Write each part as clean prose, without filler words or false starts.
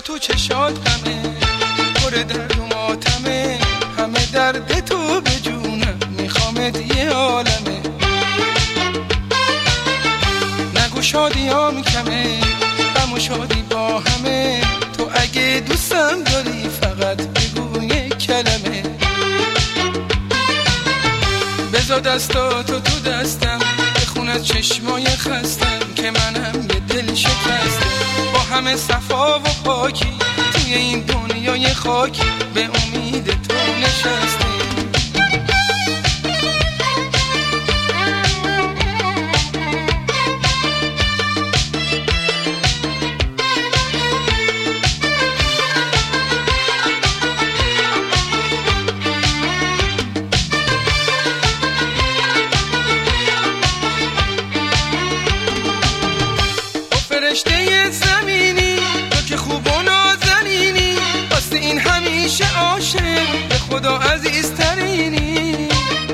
تو چشات غمه، پر درد و ماتمه، همه درد تو به جونم میخوامت یه عالمه. نگو شادیام کمه، غم و شادی با همه، تو اگه دوستم داری فقط بگو یه کلمه. بذار دستاتو تو دستم، بخون از چشمای خستم که منم یه دل شکسته. با همه صفا و پاکی توی این دنیای خاکی به امید تو نشسته. فرشته زمینی تو که خوب و نازنینی، واسه این همیشه عاشق به خدا عزیزترینی.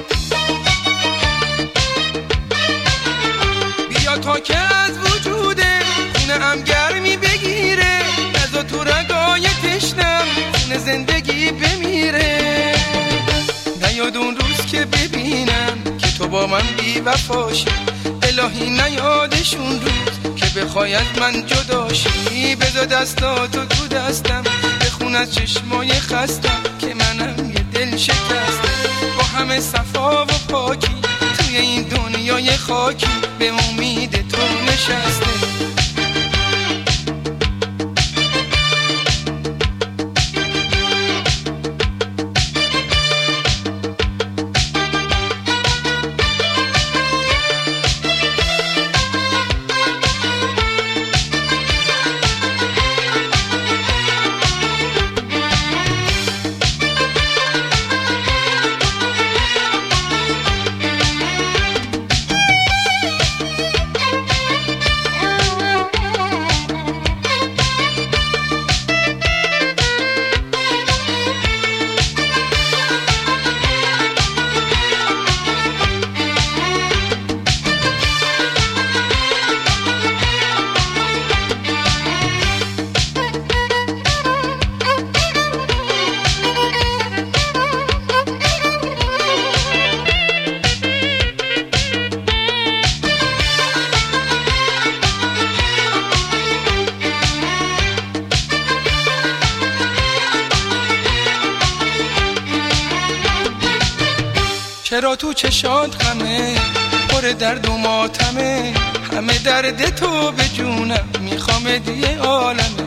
بیا تا که از وجوده خونه هم گرمی بگیره، نزا تو رگای تشنم خونه زندگی بمیره. نیاد اون روز که ببینم که تو با من بی وفاشی، الهی نیادشون روز که بخوای از من جداشی. بذار دستاتو تو دستم، بخون از چشمای خستم که منم یه دل شکسته. با همه صفا و پاکی توی این دنیای خاکی به امید تو نشسته. چرا تو چشات غمه، پر درد و ماتمه، همه درد تو به جونم میخوامت یه عالمه.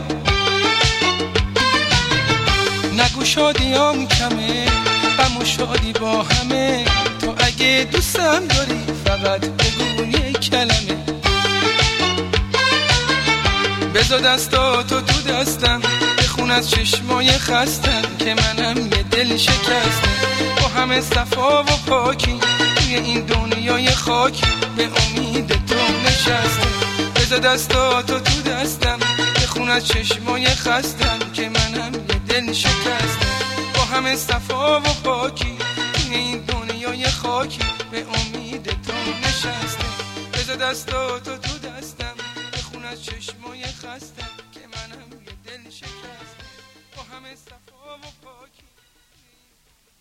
نگو شادیام کمه، غم و شادی با همه، تو اگه دوستم داری فقط بگو یه کلمه. بذار دستاتو تو دستم، بخون از چشمای خستم که منم یه دل شکسته. با همه صفا و پاکی توی این دنیای خاکی به امید تو نشسته. بذار دستاتو تو دستم، بخون از چشمای خستم که منم یه دل شکسته. با همه صفا و پاکی توی این دنیای خاکی به امید تو نشسته. بذار دستاتو تو دستم، بخون از چشمای خستم که منم یه دل شکسته. با همه صفا و پاکی